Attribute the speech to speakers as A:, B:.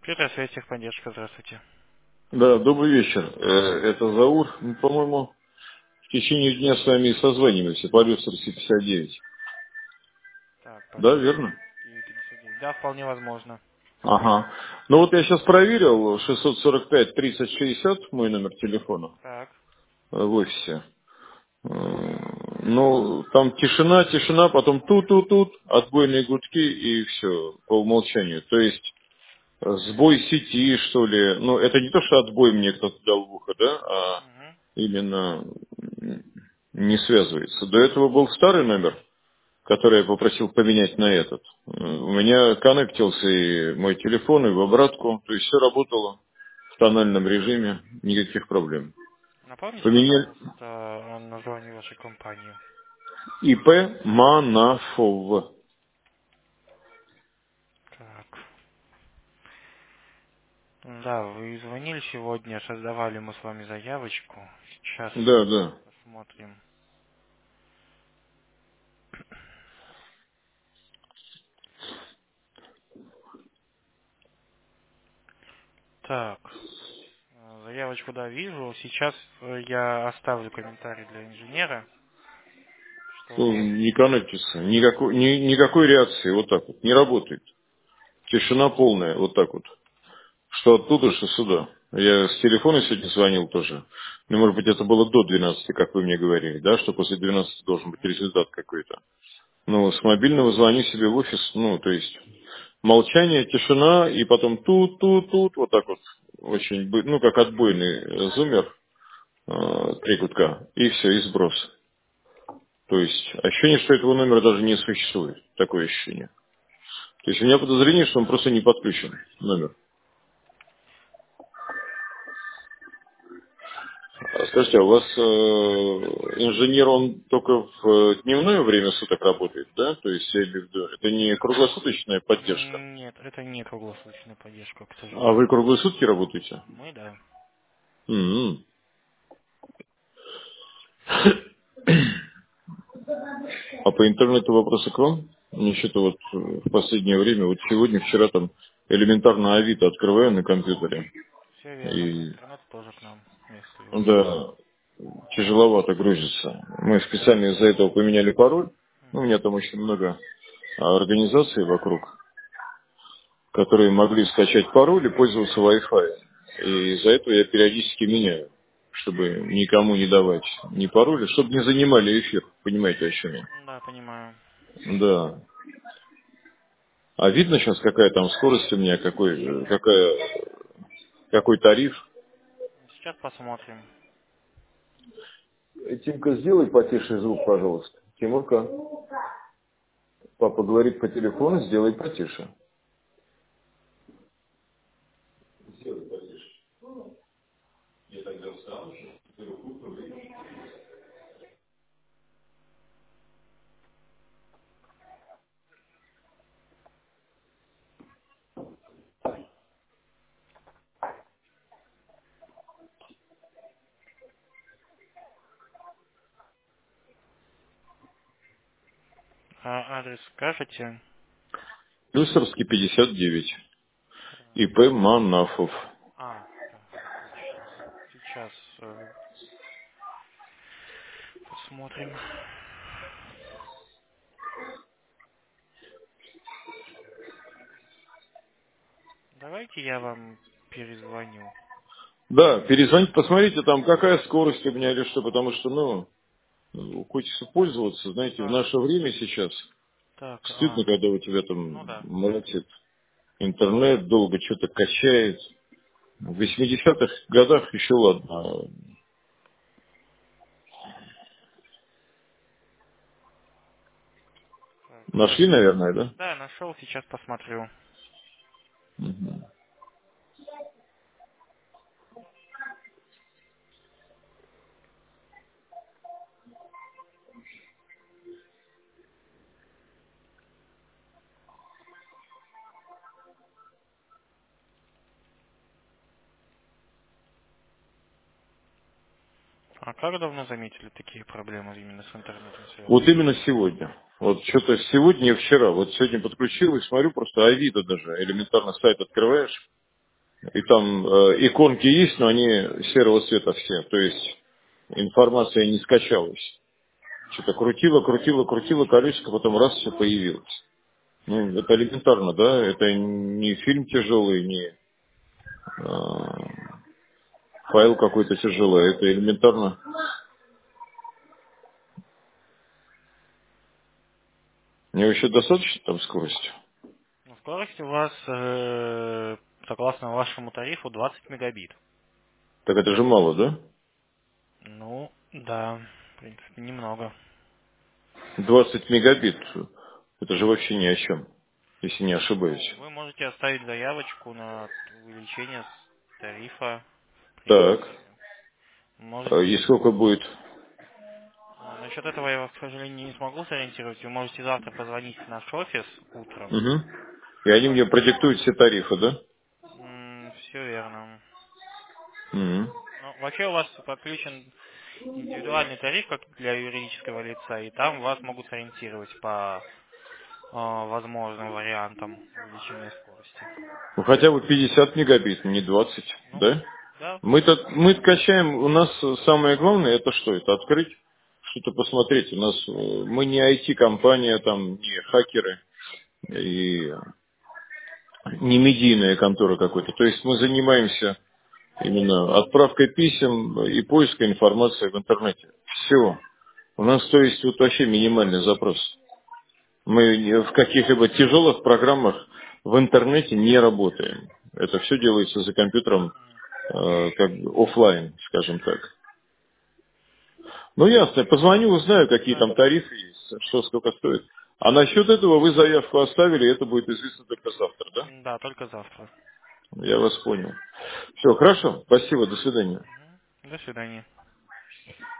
A: Приветствую, техподдержка, здравствуйте.
B: Да, добрый вечер. Это Заур. Мы, по-моему, в течение дня с вами созваниваемся по Люстерсе 59.
A: Так,
B: Да, верно?
A: полюбки 59. Да, вполне возможно.
B: Ага. Ну вот я сейчас проверил, 645-3060, мой номер телефона
A: Так.
B: в офисе. Ну, там тишина, тишина, потом тут, отбойные гудки и все, по умолчанию. То есть сбой сети, что ли. Ну, это не то, что отбой мне кто-то дал в ухо, да, а
A: Мгм.
B: именно не связывается. До этого был старый номер, который я попросил поменять на этот. У меня коннектился и мой телефон, и в обратку. То есть все работало в тональном режиме, никаких проблем.
A: Напомните,
B: Поменяли
A: пожалуйста, название вашей компании.
B: ИП Манафов.
A: Так. Да, вы звонили сегодня, создавали мы с вами заявочку. Сейчас
B: Да, да.
A: посмотрим. Так. Заявочку, да, вижу. Сейчас я оставлю комментарий для инженера, что
B: Ну, не коннектится. Никакой реакции. Вот так вот. Не работает. Тишина полная. Вот так вот. Что оттуда, что сюда. Я с телефона сегодня звонил тоже. Ну, может быть, это было до 12, как вы мне говорили, да, что после 12 должен быть результат какой-то. Ну, с мобильного звоню себе в офис, ну, то есть молчание, тишина, и потом тут, вот так вот. Очень, ну, как отбойный зуммер, 3 гудка, и все, и сброс. То есть ощущение, что этого номера даже не существует. Такое ощущение. То есть у меня подозрение, что он просто не подключен, номер. Скажите, а у вас инженер, он только в дневное время суток работает, да? То есть, я имею в виду, это не круглосуточная поддержка.
A: нет, это не круглосуточная поддержка, к
B: А вы
A: сожалению.
B: круглые сутки работаете?
A: Мы, да.
B: М. А по интернету вопросы к вам? Мне что-то вот в последнее время, вот сегодня, вчера там элементарно Авито открываю на компьютере.
A: Все верно, по
B: И
A: интернету тоже к нам, если вы заходите.
B: да, тяжеловато грузится. Мы специально из-за этого поменяли пароль. Ну, у
A: Мгм.
B: меня там очень много организаций вокруг, которые могли скачать пароль и пользоваться Wi-Fi. И из-за этого я периодически меняю, чтобы никому не давать ни пароля, чтобы не занимали эфир. Понимаете, о чем я?
A: Да, понимаю.
B: Да. А видно сейчас, какая там скорость у меня, какой тариф?
A: Сейчас посмотрим.
B: Тимка, сделай потише звук, пожалуйста. Тимурка, папа говорит по телефону, сделай потише. Сделай потише. Я тогда встану, ты руку повредишь.
A: А адрес скажете?
B: Люстерский 59.
A: Так.
B: ИП Манафов.
A: Так, отлично. Сейчас посмотрим. Давайте я вам перезвоню.
B: Да, перезвоните, посмотрите, там какая скорость у меня или что, потому что, хочется пользоваться, знаете, в
A: Да.
B: наше время сейчас
A: Так,
B: стыдно, когда у тебя
A: ну
B: там
A: да.
B: молотит интернет, долго что-то качает. В 80-х годах еще ладно.
A: Так,
B: Нашли, наверное, да?
A: да, нашел, сейчас посмотрю.
B: Мгм.
A: А как давно заметили такие проблемы именно с интернетом
B: Вот
A: связанные?
B: именно сегодня. Вот что-то сегодня и вчера. Вот сегодня подключил и смотрю, просто Авито даже. Элементарно сайт открываешь. И там иконки есть, но они серого цвета все. То есть информация не скачалась. Что-то крутило колесико, потом раз все появилось. Ну, это элементарно, да? Это не фильм тяжелый, не файл какой-то тяжелый. Это элементарно. У него еще достаточно там скорости?
A: Ну, скорость у вас, согласно вашему тарифу, 20 мегабит.
B: Так это же мало, да?
A: Ну, да, в принципе, немного.
B: 20 мегабит. Это же вообще ни о чем, если не
A: Ну,
B: ошибаюсь.
A: вы можете оставить заявочку на увеличение тарифа, в
B: Так.
A: принципе.
B: И
A: Можете...
B: сколько будет?
A: Насчет этого я вас, к сожалению, не смогу сориентировать. Вы можете завтра позвонить в наш офис утром.
B: Угу. И они мне продиктуют все тарифы, да?
A: Все верно.
B: Мгм.
A: Ну, вообще у вас подключен индивидуальный тариф, как для юридического лица, и там вас могут сориентировать по возможным вариантам увеличения скорости.
B: Ну, хотя бы 50 мегабит, не 20,
A: Ну,
B: да?
A: да.
B: Мы качаем, у нас самое главное, это что? Это открыть, что-то посмотреть. У нас, мы не IT-компания, там, не хакеры, и не медийная контора какой-то. То есть мы занимаемся именно отправкой писем и поиском информации в интернете. Все. У нас, то есть, вот вообще минимальный запрос. Мы в каких-либо тяжелых программах в интернете не работаем. Это все делается за компьютером как бы оффлайн, скажем так. Ну ясно, позвоню, узнаю, какие
A: Да.
B: там тарифы есть, что сколько стоит. А насчет этого вы заявку оставили, это будет известно только завтра, да?
A: Да, только завтра.
B: Я вас понял. Все, хорошо, спасибо, до свидания.
A: До свидания.